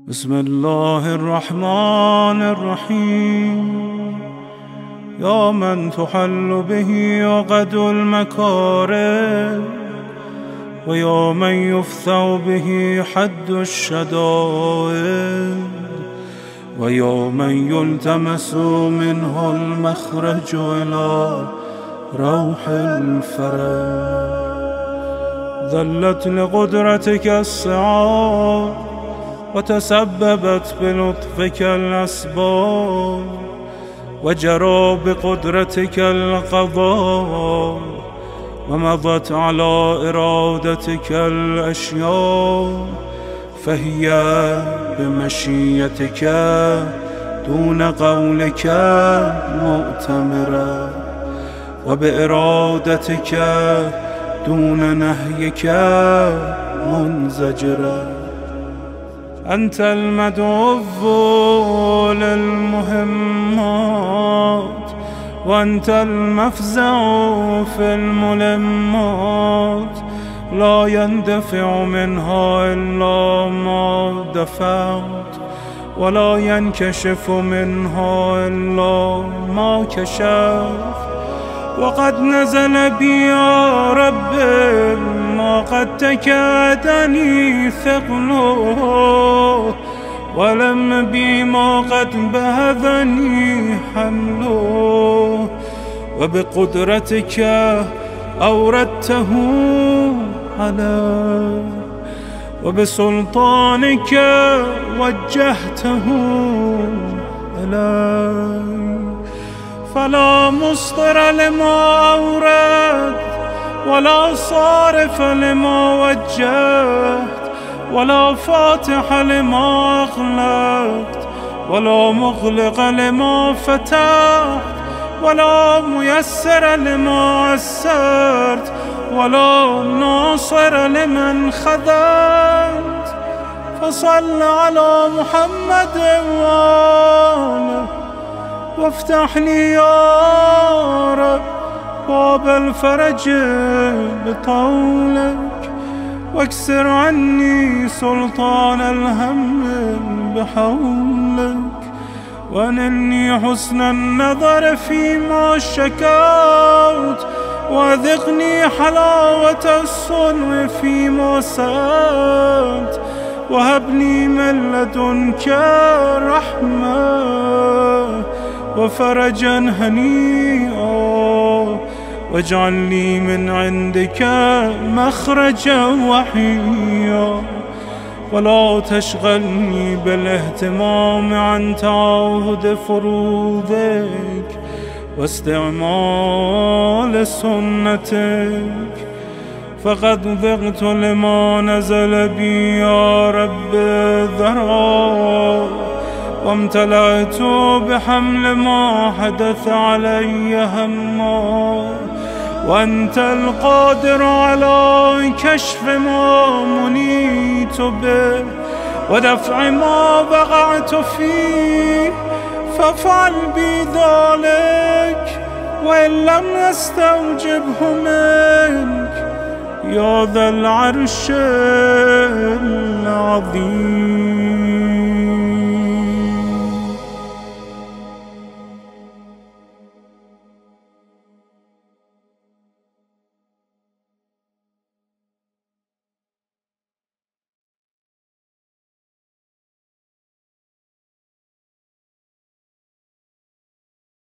بسم الله الرحمن الرحيم. يا من تحل به عقد المكارم، ويا من يفثأ به حد الشدائد، ويا من يلتمس منه المخرج إلى روح الفرج. ذلت لقدرتك السعاد، وتسببت بلطفك الأسباب، وجرى بقدرتك القضاء، ومضت على إرادتك الأشياء، فهي بمشيتك دون قولك مؤتمرة، وبإرادتك دون نهيك منزجرة. أنت المدعو للمهمات، وأنت المفزع في الملمات، لا يندفع منها إلا ما دفعت، ولا ينكشف منها إلا ما كشفت. وقد نزل بي يا رب ما قد تكادني ثقله، ولم بي ما قد بهذني حمله، وبقدرتك أوردته علي، وبسلطانك وجهته إلي. فلا مصدر لما أورد، ولا صارف لما وجهت، ولا فاتح لما أغلقت، ولا مغلق لما فتحت، ولا ميسر لما يسرت، ولا ناصر لمن خذلت. فصل على محمد وآله، وافتح لي يا رب باب الفرج بطولك، واكسر عني سلطان الهم بحولك، وانلني حسن النظر فيما شكوت، وذقني حلاوة الصنع فيما سألت، وهب لي من لدنك رحمة وفرجا هنيئا، واجعل لي من عندك مخرجا وحيا، ولا تشغلني بالاهتمام عن تعاهد فروضك واستعمال سنتك. فقد ذقت لما نزل بي يا رب ذرا، وامتلأت بحمل ما حدث علي هما، وأنت القادر على كشف ما منيت به، ودفع ما وقعت فيه. فافعل بي ذلك، وإن لم نستوجبه منك يا ذا العرش العظيم.